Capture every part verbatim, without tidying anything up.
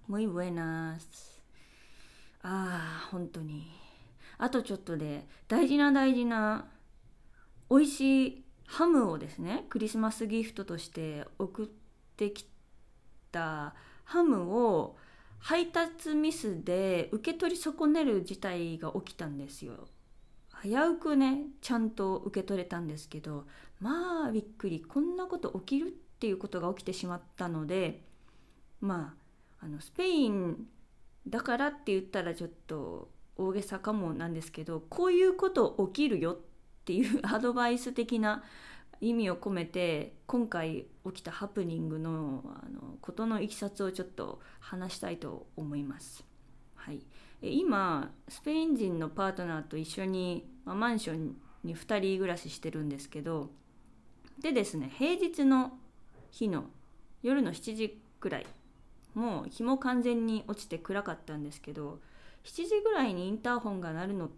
muy buenas。ああ、本当に。あとちょっとで大事な大事な美味しいハムをですね、クリスマスギフトとして送ってきたハムを配達ミスで受け取り損ねる事態が起きたんですよ。危うくね、ちゃんと受け取れたんですけど、まあびっくり、こんなこと起きるっていうことが起きてしまったので、まああのスペインだからって言ったらちょっと大げさかもなんですけど、こういうこと起きるよっていうアドバイス的な意味を込めて、今回起きたハプニングのあのことのいきさつをちょっと話したいと思います。はい、今スペイン人のパートナーと一緒に、まあ、マンションにふたり暮らししてるんですけど、でですね、平日の日の夜のしちじくらい、もう日も完全に落ちて暗かったんですけど、しちじぐらいにインターホンが鳴るのって、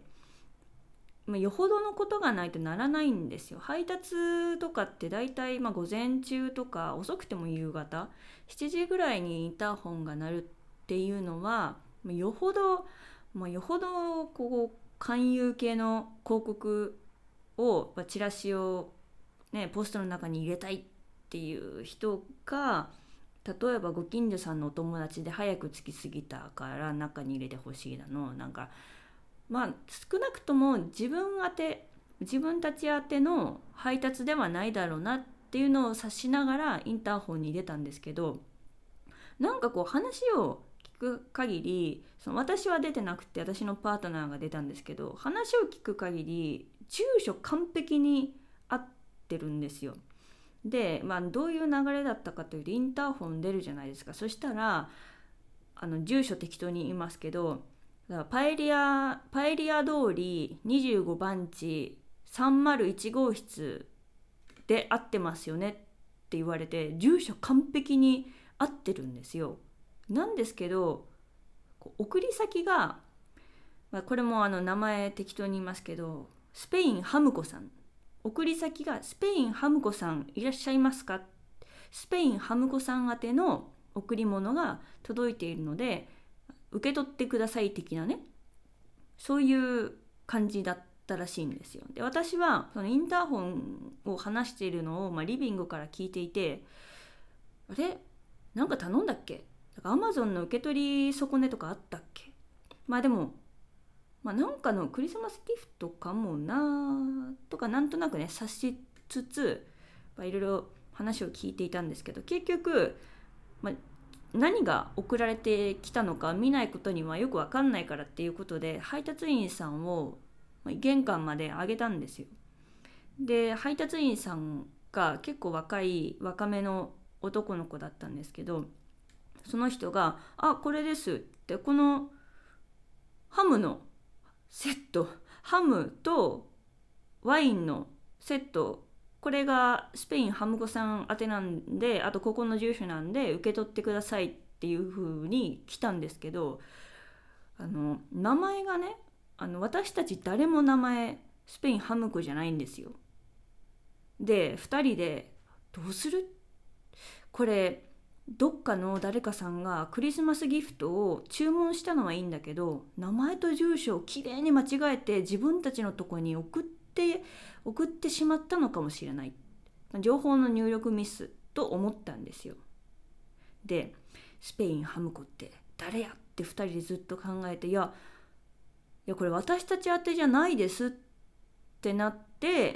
まあ、よほどのことがないとならないんですよ。配達とかってだいたいまあ午前中とか遅くても夕方しちじぐらいにインターホンが鳴るっていうのは、よほど、まあ、よほどこう勧誘系の広告を、まあ、チラシを、ね、ポストの中に入れたいっていう人が、例えばご近所さんのお友達で早く着きすぎたから中に入れてほしいだの、なんかまあ少なくとも自分宛て自分たち宛ての配達ではないだろうなっていうのを察しながらインターホンに出たんですけど、なんかこう話を聞く限り、その私は出てなくて私のパートナーが出たんですけど、話を聞く限り住所完璧に合ってるんですよ。で、まあ、どういう流れだったかというと、インターホン出るじゃないですか。そしたらあの住所適当に言いますけど、パエリアパエリア通りにじゅうごばん地さんまるいち号室で合ってますよねって言われて、住所完璧に合ってるんですよ。なんですけど送り先が、まあ、これもあの名前適当に言いますけど、スペインハムコさん、送り先がスペインハムコさんいらっしゃいますか、スペインハムコさん宛ての贈り物が届いているので受け取ってください的なね、そういう感じだったらしいんですよ。で、私はそのインターホンを話しているのを、まあ、リビングから聞いていて、あれなんか頼んだっけ、アマゾンの受け取り損ねとかあったっけ、まあでもまあ、なんかのクリスマスギフトかもなとかなんとなくね察しつつ、まあ、いろいろ話を聞いていたんですけど、結局、まあ、何が送られてきたのか見ないことにはよく分かんないからっていうことで、配達員さんを玄関まであげたんですよ。で、配達員さんが結構若い若めの男の子だったんですけど、その人が「あ、これです」って、このハムのセット、ハムとワインのセット、これがスペインハムコさん宛てなんで、あとここの住所なんで受け取ってくださいっていう風に来たんですけど、あの名前がね、あの私たち誰も名前スペインハムコじゃないんですよ。でふたりでどうする、これどっかの誰かさんがクリスマスギフトを注文したのはいいんだけど、名前と住所をきれいに間違えて自分たちのとこに送って送ってしまったのかもしれない、情報の入力ミスと思ったんですよ。で、スペインハムコって誰やってふたりでずっと考えて、いやいやこれ私たち宛てじゃないですってなって、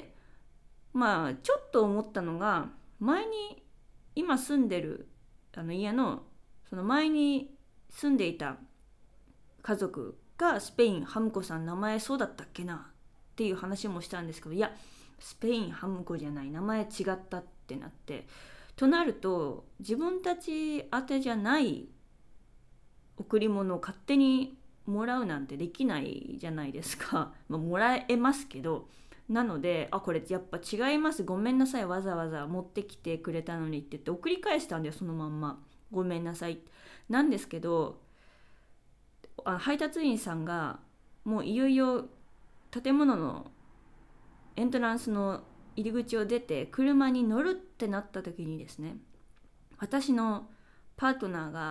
まあちょっと思ったのが、前に今住んでるあの家のその前に住んでいた家族がスペインハムコさん名前そうだったっけなっていう話もしたんですけど、いやスペインハムコじゃない、名前違ったってなって、となると自分たち宛てじゃない贈り物を勝手にもらうなんてできないじゃないですか。まあ、もらえますけど、なので、あ、これやっぱ違います、ごめんなさい、わざわざ持ってきてくれたのにって言って送り返したんだよ、そのまんま。ごめんなさいなんですけど、あ、配達員さんがもういよいよ建物のエントランスの入り口を出て車に乗るってなった時にですね、私のパートナーが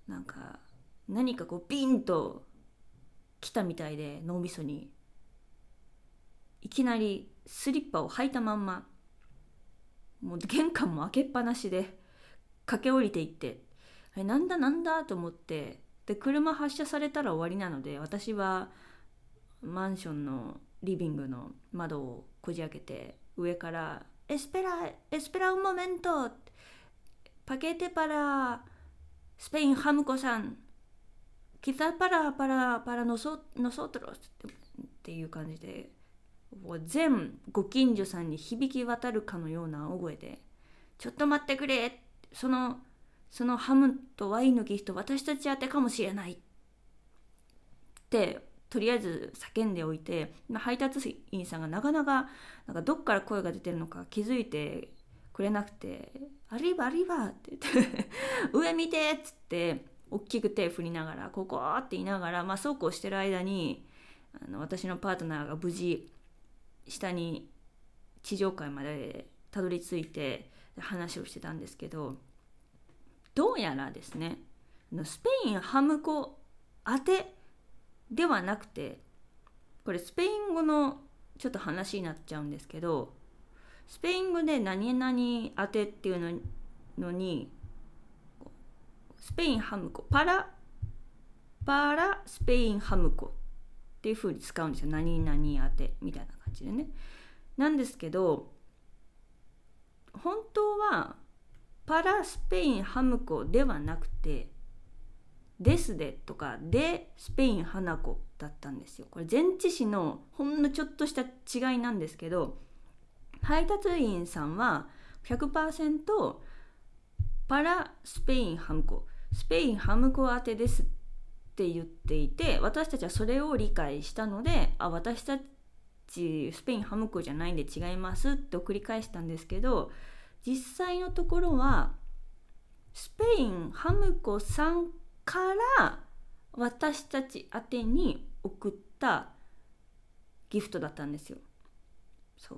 なんか何かこうビンと来たみたいで、脳みそにいきなりスリッパを履いたまんま、もう玄関も開けっぱなしで駆け下りていって、あれなんだなんだと思って、で車発車されたら終わりなので、私はマンションのリビングの窓をこじ開けて、上からエスペラエスペラun momentoパケテパラスペインハムコさんquizás para para para nosotros っていう感じで、全ご近所さんに響き渡るかのような大声で、ちょっと待ってくれ、そのそのハムとワインのギフト私たち宛てかもしれないってとりあえず叫んでおいて、配達員さんがなかなかなんかどっから声が出てるのか気づいてくれなくて、アリバアリバって言って上見てっつって大きく手振りながらここって言いながら、まあ、そうこうしてる間にあの私のパートナーが無事下に地上階までたどり着いて話をしてたんですけど、どうやらですね、スペインハムコ当てではなくて、これスペイン語のちょっと話になっちゃうんですけど、スペイン語で何々当てっていうののに、スペインハムコパラパラスペインハムコっていう風に使うんですよ。何々当てみたいな感じでね。なんですけど、本当はパラスペインハムコではなくて、デスデとかでスペイン花子だったんですよ。これ前置詞のほんのちょっとした違いなんですけど、配達員さんは ひゃくパーセント パラスペインハムコ、スペインハムコ宛てですって言っていて、私たちはそれを理解したので、あ、私たちスペインハムコじゃないんで違いますって繰り返したんですけど、実際のところはスペインハムコさんから私たち宛てに送ったギフトだったんですよ。そう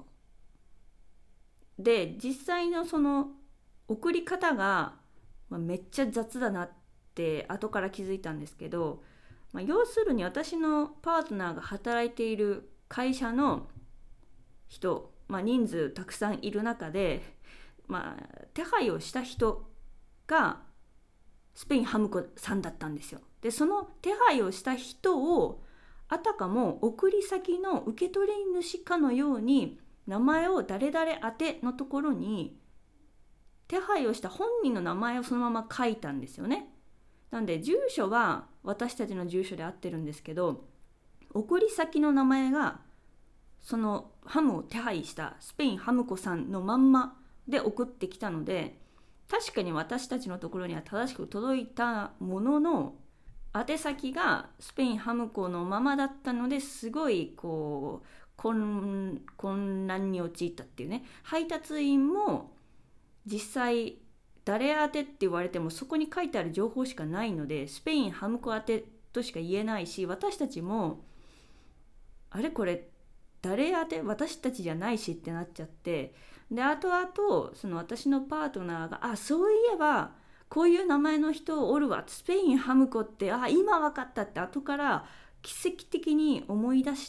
で、実際のその送り方が、まあ、めっちゃ雑だなって後から気づいたんですけど、まあ、要するに私のパートナーが働いている会社の人、まあ、人数たくさんいる中で、まあ、手配をした人がスペインハムコさんだったんですよ。でその手配をした人をあたかも送り先の受け取り主かのように名前を誰々宛てのところに手配をした本人の名前をそのまま書いたんですよね。なんで住所は私たちの住所で合ってるんですけど、送り先の名前がそのハムを手配したスペインハムコさんのまんまで送ってきたので、確かに私たちのところには正しく届いたものの、宛先がスペインハムコのままだったので、すごいこう混, 混乱に陥ったっていうね。配達員も実際誰宛てって言われてもそこに書いてある情報しかないので、スペインハムコ宛てとしか言えないし、私たちもあれこれ誰宛て、私たちじゃないしってなっちゃって、で後々その私のパートナーが、あ、そういえばこういう名前の人おるわ、スペインハムコって、あ、今分かったって後から奇跡的に思い出して、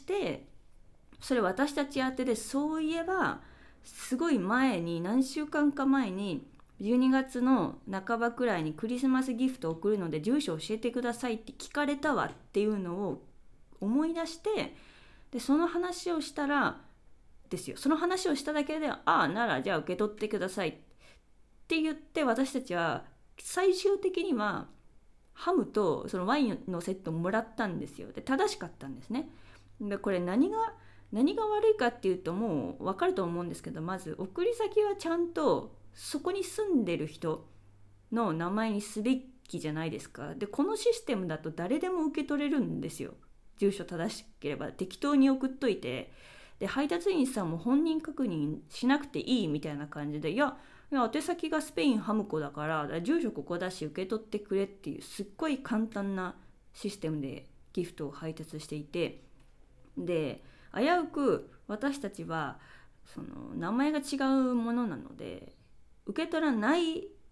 それ私たち宛てで、そういえばすごい前に、何週間か前にじゅうにがつの半ばくらいにクリスマスギフトを送るので住所教えてくださいって聞かれたわっていうのを思い出して、でその話をしたらですよ、その話をしただけで、ああならじゃあ受け取ってくださいって言って、私たちは最終的にはハムとそのワインのセットをもらったんですよ。で正しかったんですね。でこれ何が何が悪いかっていうと、もう分かると思うんですけど、まず送り先はちゃんとそこに住んでる人の名前にすべきじゃないですか。でこのシステムだと誰でも受け取れるんですよ。住所正しければ適当に送っといて、で配達員さんも本人確認しなくていいみたいな感じで、いやいや宛先がスペインハムコだから住所ここだし受け取ってくれっていう、すっごい簡単なシステムでギフトを配達していて、で危うく私たちはその名前が違うものなので受け取らない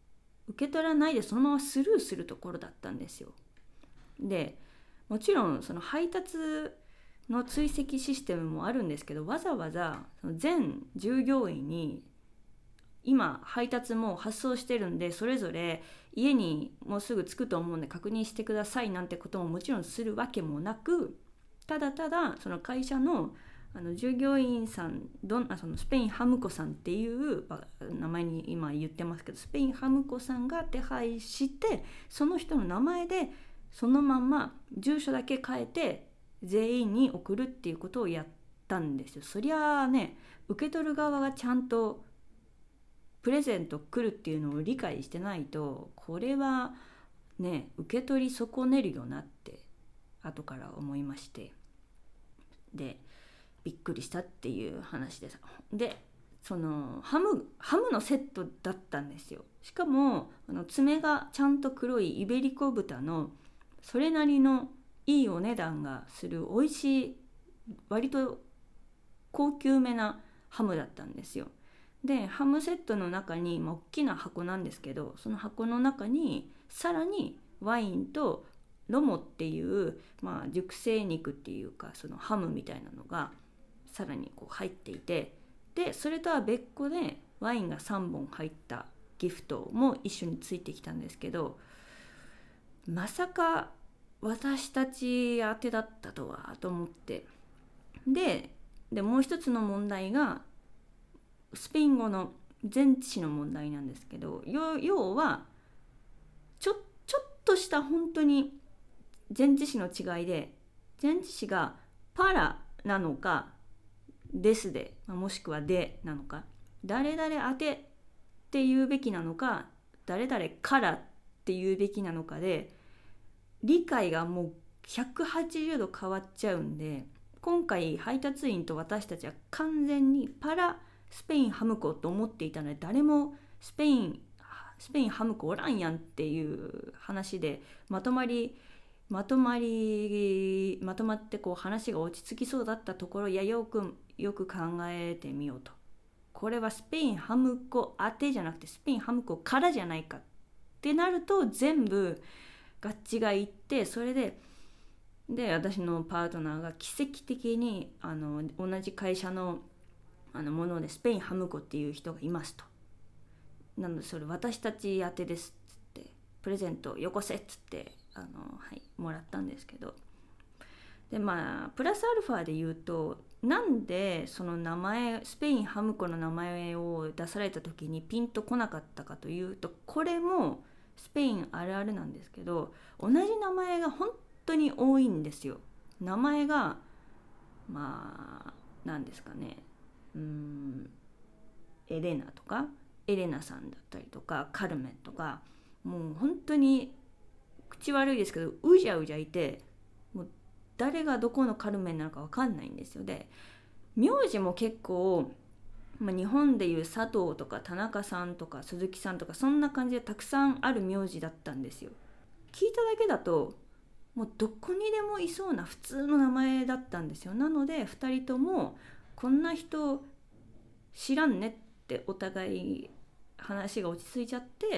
受け取らないでそのままスルーするところだったんですよ。でもちろんその配達の追跡システムもあるんですけど、わざわざその全従業員に今配達も発送してるんで、それぞれ家にもうすぐ着くと思うんで確認してくださいなんてことももちろんするわけもなく、ただただその会社のあの従業員さん、どんあそのスペインハムコさんっていう名前に今言ってますけど、スペインハムコさんが手配して、その人の名前でそのまま住所だけ変えて全員に送るっていうことをやったんですよ。そりゃあね、受け取る側がちゃんとプレゼント来るっていうのを理解してないと、これはね受け取り損ねるよなって後から思いまして、でびっくりしたっていう話です。でそのハムハムのセットだったんですよ。しかもあの爪がちゃんと黒いイベリコ豚のそれなりのいいお値段がする美味しい割と高級めなハムだったんですよ。でハムセットの中に、まあ、大きな箱なんですけど、その箱の中にさらにワインとロモっていう、まあ、熟成肉っていうかそのハムみたいなのがさらにこう入っていて、でそれとは別個でワインがさんぼん入ったギフトも一緒についてきたんですけど、まさか私たち宛てだったとはと思って、ででもう一つの問題がスペイン語の前置詞の問題なんですけど、要はちょ、ちょっとした本当に前置詞の違いで、前置詞がパラなのかですで、もしくはでなのか、誰々宛てって言うべきなのか誰々からって言うべきなのかで理解がもうひゃくはちじゅうど変わっちゃうんで、今回配達員と私たちは完全にパラスペインハムコと思っていたので、誰もスペインスペインハムコおらんやんっていう話でまとまりまとまりまとまってこう話が落ち着きそうだったところ、いやよくよく考えてみようと、これはスペインハムコ当てじゃなくてスペインハムコからじゃないかってなると全部合致がいって、それでで私のパートナーが奇跡的にあの同じ会社のあのものでスペインハムコっていう人がいますと。なのでそれ私たち宛てですっつってプレゼントよこせっつってあの、はい、もらったんですけど、でまあプラスアルファで言うと、なんでその名前スペインハムコの名前を出された時にピンとこなかったかというと、これもスペインあるあるなんですけど、同じ名前が本当に多いんですよ。名前がまあ何ですかね、うーんエレナとかエレナさんだったりとかカルメンとか、もう本当に口悪いですけどうじゃうじゃいて、もう誰がどこのカルメンなのか分かんないんですよ。で名字も結構、まあ、日本でいう佐藤とか田中さんとか鈴木さんとかそんな感じでたくさんある名字だったんですよ。聞いただけだともうどこにでもいそうな普通の名前だったんですよ。なのでふたりともこんな人知らんねってお互い話が落ち着いちゃって、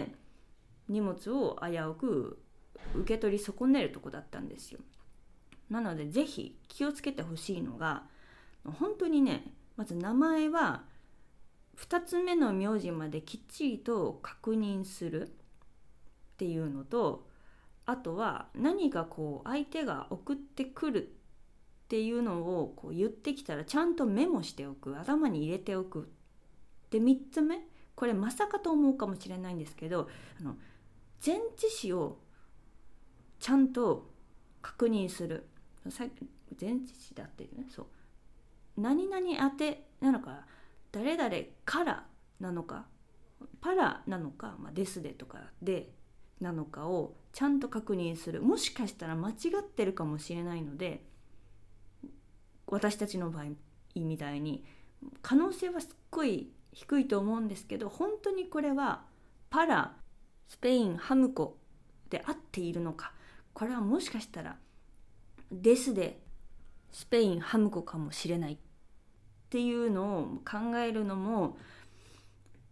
荷物を危うく受け取り損ねるとこだったんですよ。なのでぜひ気をつけてほしいのが、本当にね、まず名前はふたつめの名字まできっちりと確認するっていうのと、あとは何かこう相手が送ってくるっていうのをこう言ってきたらちゃんとメモしておく、頭に入れておく。でみっつめ、これまさかと思うかもしれないんですけど、あの前置詞をちゃんと確認する。前置詞だってね、そう何々宛てなのか誰々からなのかパラなのか、まあ、ですでとかでなのかをちゃんと確認する。もしかしたら間違ってるかもしれないので、私たちの場合みたいに可能性はすっごい低いと思うんですけど、本当にこれはパラスペインハムコで合っているのか、これはもしかしたらですでスペインハムコかもしれないっていうのを考えるのも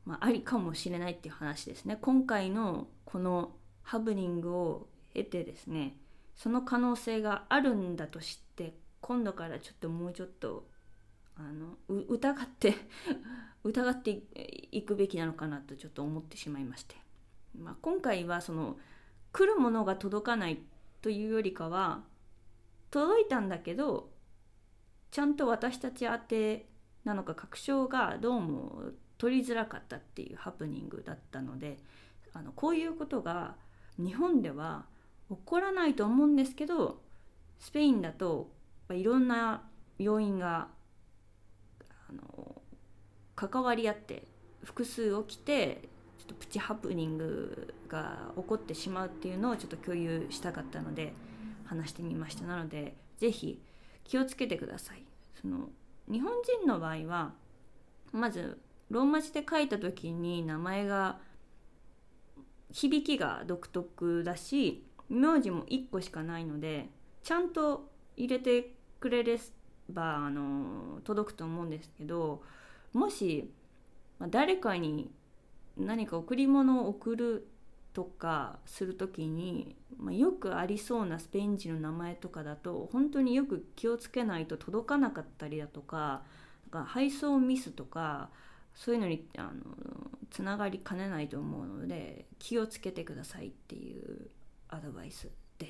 まあ、ありかもしれないっていう話ですね。今回のこのハプニングを経てですね、その可能性があるんだとして、今度からちょっともうちょっとあの疑って疑っていくべきなのかなとちょっと思ってしまいまして、まあ、今回はその来るものが届かないというよりかは、届いたんだけどちゃんと私たち宛てなのか確証がどうも取りづらかったっていうハプニングだったので、あのこういうことが日本では起こらないと思うんですけど、スペインだといろんな要因があの関わり合って複数起きて、ちょっとプチハプニングが起こってしまうっていうのをちょっと共有したかったので話してみました。なのでぜひ気をつけてください。その日本人の場合はまずローマ字で書いた時に名前が響きが独特だし、名字もいっこしかないので、ちゃんと入れてくれればあの届くと思うんですけど、もし、まあ、誰かに何か贈り物を贈るとかするときに、まあ、よくありそうなスペイン人の名前とかだと本当によく気をつけないと届かなかったりだとか、なんか配送ミスとかそういうのにあのつながりかねないと思うので、気をつけてくださいっていうアドバイスです。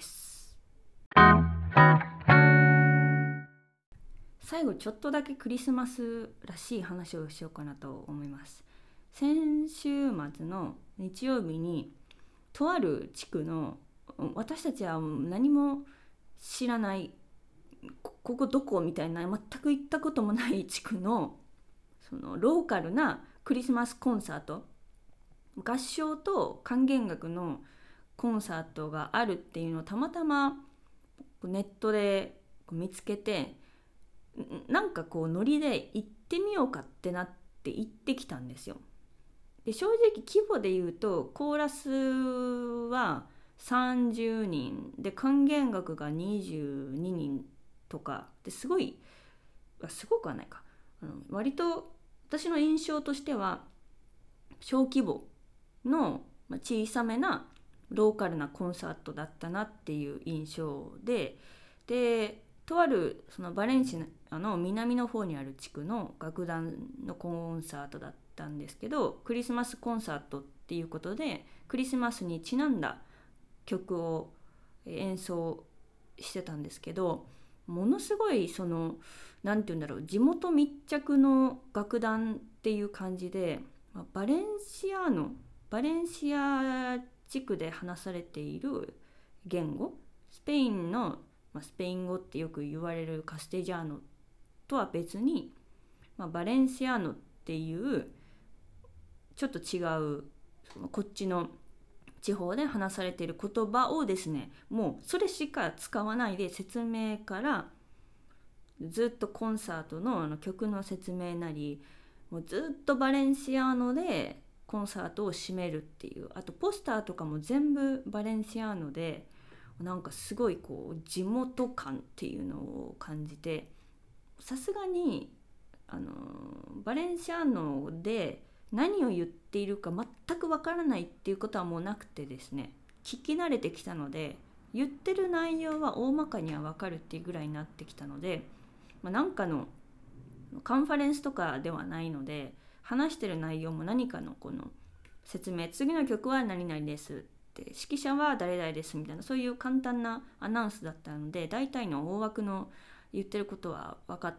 最後ちょっとだけクリスマスらしい話をしようかなと思います。先週末の日曜日にとある地区の、私たちは何も知らない、ここどこみたいな全く行ったこともない地区のそのローカルなクリスマスコンサート、合唱と管弦楽のコンサートがあるっていうのをたまたまネットで見つけて、なんかこうノリで行ってみようかってなって行ってきたんですよ。で正直規模で言うとコーラスはさんじゅうにんで管弦楽がにじゅうににんとかですごいすごくはないか、あの割と私の印象としては小規模の小さめなローカルなコンサートだったなっていう印象で、でとあるそのバレンシアの南の方にある地区の楽団のコンサートだったんですけど、クリスマスコンサートっていうことでクリスマスにちなんだ曲を演奏してたんですけど、ものすごいそのなんていうんだろう、地元密着の楽団っていう感じで、バレンシアのバレンシア地区で話されている言語、スペインの、まあ、スペイン語ってよく言われるカステジャーノとは別に、まあ、バレンシアノっていうちょっと違うこっちの地方で話されている言葉をですね、もうそれしか使わないで説明からずっとコンサート の, あの曲の説明なり、もうずっとバレンシアーノでコンサートを締めるっていう、あとポスターとかも全部バレンシアーノで、なんかすごいこう地元感っていうのを感じて、さすがにあのバレンシアーノで何を言っているか全くわからないっていうことはもうなくてですね、聞き慣れてきたので言ってる内容は大まかにはわかるっていうぐらいになってきたので、まあ、なんかのカンファレンスとかではないので、話してる内容も何かのこの説明、次の曲は何々ですって、指揮者は誰々ですみたいな、そういう簡単なアナウンスだったので、大体の大枠の言ってることは分かって、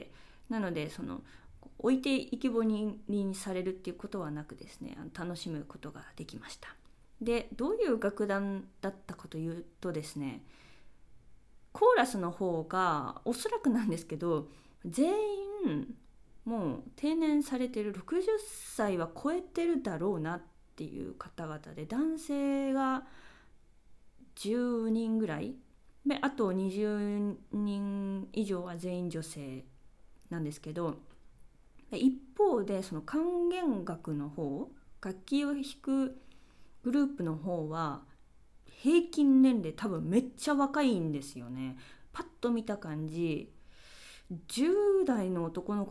なのでその置いていきぼりにされるっていうことはなくですね、楽しむことができました。でどういう楽団だったかというとですね、コーラスの方がおそらくなんですけど全員もう定年されてるろくじゅっさいは超えてるだろうなっていう方々で、男性がじゅうにんぐらいで、あとにじゅうにん以上は全員女性なんですけど、一方でその管弦楽の方、楽器を弾くグループの方は平均年齢多分めっちゃ若いんですよね。パッと見た感じじゅう代の男の子も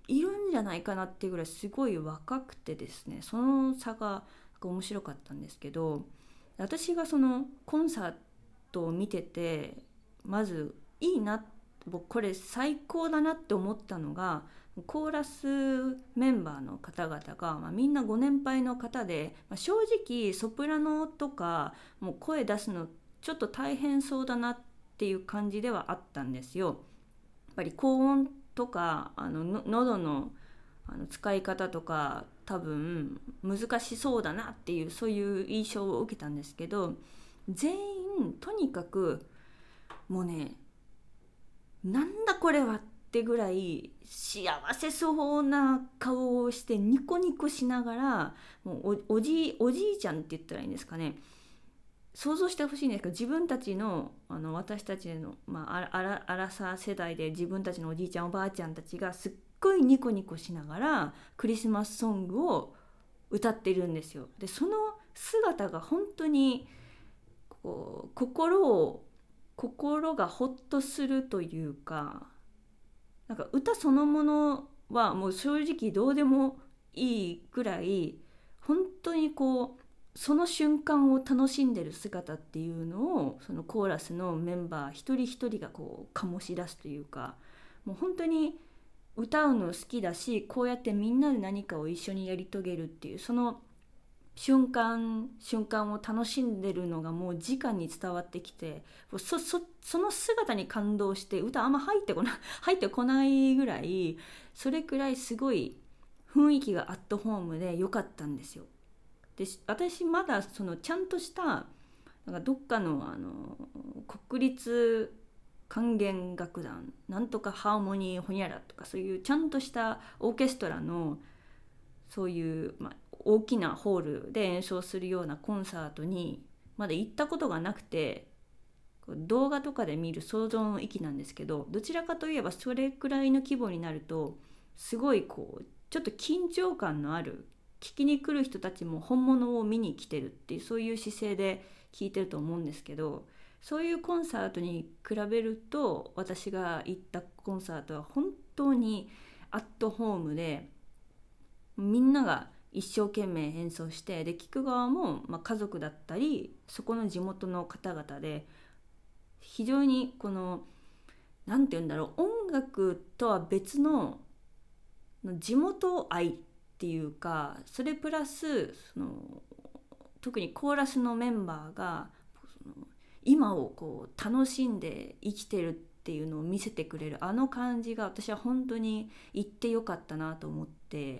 いるんじゃないかなっていうぐらいすごい若くてですね、その差が面白かったんですけど、私がそのコンサートを見ててまずいいな、僕これ最高だなって思ったのが、コーラスメンバーの方々が、まあ、みんなご年配の方で、まあ、正直ソプラノとかもう声出すのちょっと大変そうだなっていう感じではあったんですよ。やっぱり高音とかあのの喉のあの使い方とか多分難しそうだなっていう、そういう印象を受けたんですけど、全員とにかくもうね、なんだこれはってぐらい幸せそうな顔をしてニコニコしながら、もう お, おじおじいちゃんって言ったらいいんですかね、想像してほしいんですけど、自分たちの、あの私たちの、まあ、あらあらさ世代で自分たちのおじいちゃんおばあちゃんたちがすっごいニコニコしながらクリスマスソングを歌ってるんですよ。でその姿が本当にこう心を心がほっとするというか、なんか歌そのものはもう正直どうでもいいぐらい、本当にこうその瞬間を楽しんでる姿っていうのを、そのコーラスのメンバー一人一人がこう醸し出すというか、もう本当に歌うの好きだし、こうやってみんなで何かを一緒にやり遂げるっていう、その瞬間瞬間を楽しんでるのがもう直に伝わってきて、そ, そ, その姿に感動して歌あんま入ってこない入ってこないぐらい、それくらいすごい雰囲気がアットホームで良かったんですよ。で私まだそのちゃんとしたなんかどっかの、あの国立管弦楽団なんとかハーモニーホニャラとか、そういうちゃんとしたオーケストラのそういう、まあ、大きなホールで演奏するようなコンサートにまだ行ったことがなくて、動画とかで見る想像の域なんですけど、どちらかといえばそれくらいの規模になるとすごいこうちょっと緊張感のある、聞きに来る人たちも本物を見に来てるっていう、そういう姿勢で聞いてると思うんですけど、そういうコンサートに比べると私が行ったコンサートは本当にアットホームで、みんなが一生懸命演奏して、で聞く側もまあ家族だったりそこの地元の方々で、非常にこのなんて言うんだろう、音楽とは別の地元愛っていうか、それプラスその特にコーラスのメンバーがその今をこう楽しんで生きてるっていうのを見せてくれるあの感じが、私は本当に行ってよかったなと思って、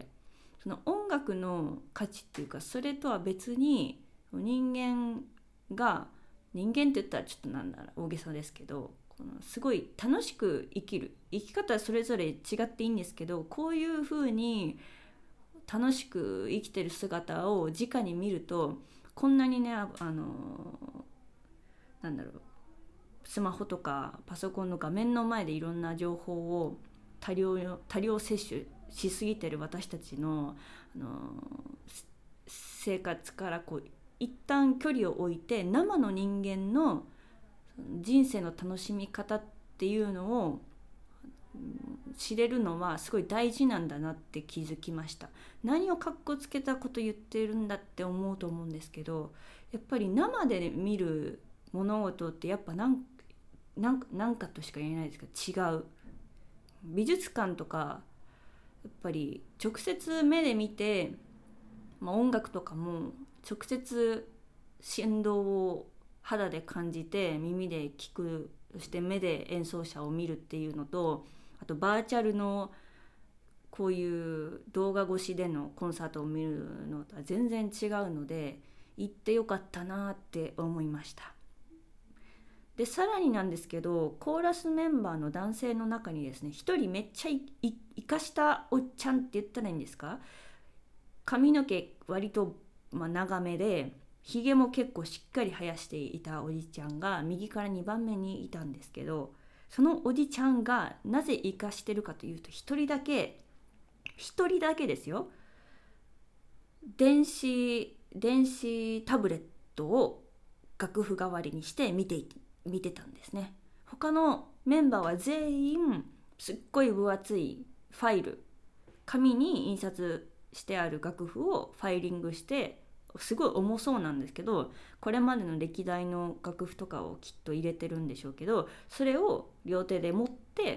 その音楽の価値っていうか、それとは別に人間が、人間って言ったらちょっとなんだろう大げさですけど、このすごい楽しく生きる生き方はそれぞれ違っていいんですけど、こういう風に楽しく生きてる姿を直に見ると、こんなにね、あのなんだろう、スマホとかパソコンの画面の前でいろんな情報を多量多量摂取しすぎてる私たちの、あの生活からこう一旦距離を置いて、生の人間の人生の楽しみ方っていうのを知れるのはすごい大事なんだなって気づきました。何をかっこつけたこと言ってるんだって思うと思うんですけど、やっぱり生で見る物事ってやっぱなんなんかなんかとしか言えないですけど、違う。美術館とかやっぱり直接目で見て、まあ、音楽とかも直接振動を肌で感じて耳で聞く、そして目で演奏者を見るっていうのと、あとバーチャルのこういう動画越しでのコンサートを見るのとは全然違うので、行ってよかったなって思いました。でさらになんですけど、コーラスメンバーの男性の中にですね、一人めっちゃいい生かしたおっちゃんって言ったらいいんですか、髪の毛割とまあ長めでひげも結構しっかり生やしていたおじちゃんが右からにばんめにいたんですけど、そのおじちゃんがなぜ生かしてるかというと、一人だけ一人だけですよ、電子電子タブレットを楽譜代わりにして見て見てたんですね。他のメンバーは全員すっごい分厚いファイル紙に印刷してある楽譜をファイリングして、すごい重そうなんですけど、これまでの歴代の楽譜とかをきっと入れてるんでしょうけど、それを両手で持って、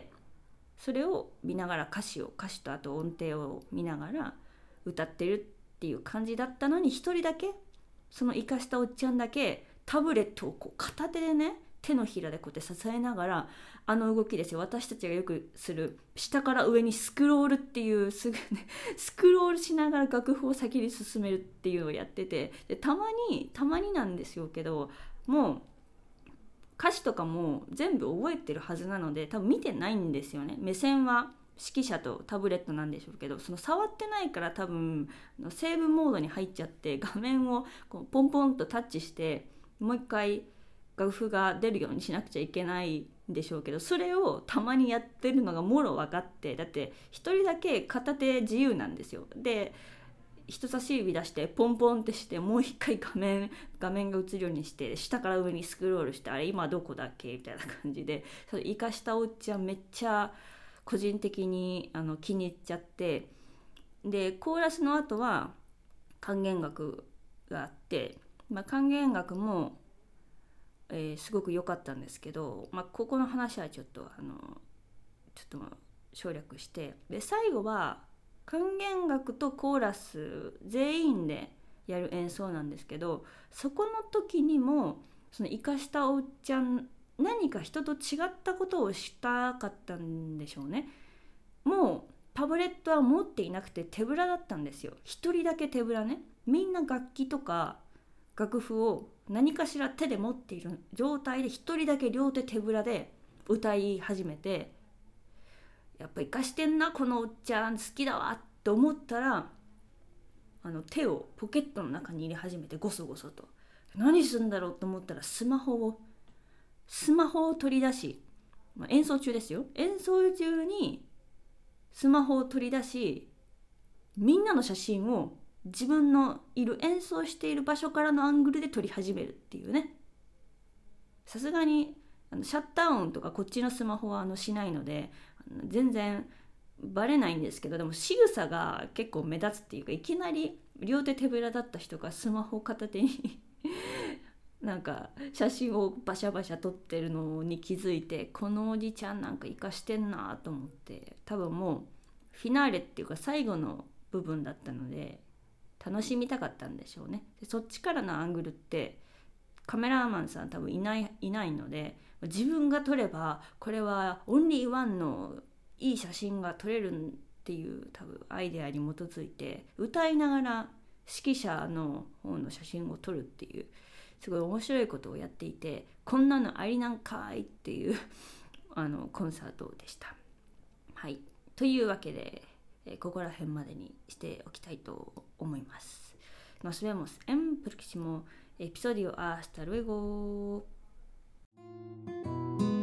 それを見ながら歌詞を歌詞とあと音程を見ながら歌ってるっていう感じだったのに、一人だけ、その生かしたおっちゃんだけタブレットをこう片手でね、手のひらでこうやって支えながら、あの動きですよ、私たちがよくする下から上にスクロールっていうすぐ、ね、スクロールしながら楽譜を先に進めるっていうのをやってて、でたまにたまになんですよけど、もう歌詞とかも全部覚えてるはずなので、多分見てないんですよね。目線は指揮者とタブレットなんでしょうけど、その触ってないから多分セーブモードに入っちゃって、画面をこうポンポンとタッチしてもう一回楽譜が出るようにしなくちゃいけないんでしょうけど、それをたまにやってるのがもろ分かって、だって一人だけ片手自由なんですよ。で人差し指出してポンポンってして、もう一回画面画面が映るようにして、下から上にスクロールして、あれ今どこだっけみたいな感じで、それ生かしたおっちゃんめっちゃ個人的にあの気に入っちゃって、でコーラスの後は管弦楽があって、まあ、管弦楽もえー、すごく良かったんですけど、まあ、ここの話はちょっとあのちょっと省略して、で最後は管弦楽とコーラス全員でやる演奏なんですけど、そこの時にもその生かしたおっちゃん、何か人と違ったことをしたかったんでしょうね。もうタブレットは持っていなくて手ぶらだったんですよ。一人だけ手ぶらね。みんな楽器とか楽譜を何かしら手で持っている状態で、一人だけ両手手ぶらで歌い始めて、やっぱ生かしてんなこのおっちゃん好きだわって思ったら、あの手をポケットの中に入れ始めて、ゴソゴソと何するんだろうと思ったら、スマホをスマホを取り出し、まあ、演奏中ですよ、演奏中にスマホを取り出し、みんなの写真を自分のいる演奏している場所からのアングルで撮り始めるっていうね。さすがにあのシャッター音とかこっちのスマホはあのしないので全然バレないんですけど、でも仕草が結構目立つっていうか、いきなり両手手ぶらだった人がスマホ片手になんか写真をバシャバシャ撮ってるのに気づいて、このおじちゃんなんか生かしてんなと思って、多分もうフィナーレっていうか最後の部分だったので楽しみたかったんでしょうね。でそっちからのアングルってカメラマンさん多分いないいないので、自分が撮ればこれはオンリーワンのいい写真が撮れるっていう多分アイデアに基づいて、歌いながら指揮者の方の写真を撮るっていうすごい面白いことをやっていて、こんなのありなんかいっていうあのコンサートでした。はい、というわけでここら辺までにしておきたいと思います。Nos vemos en próximo episodio. Hasta luego.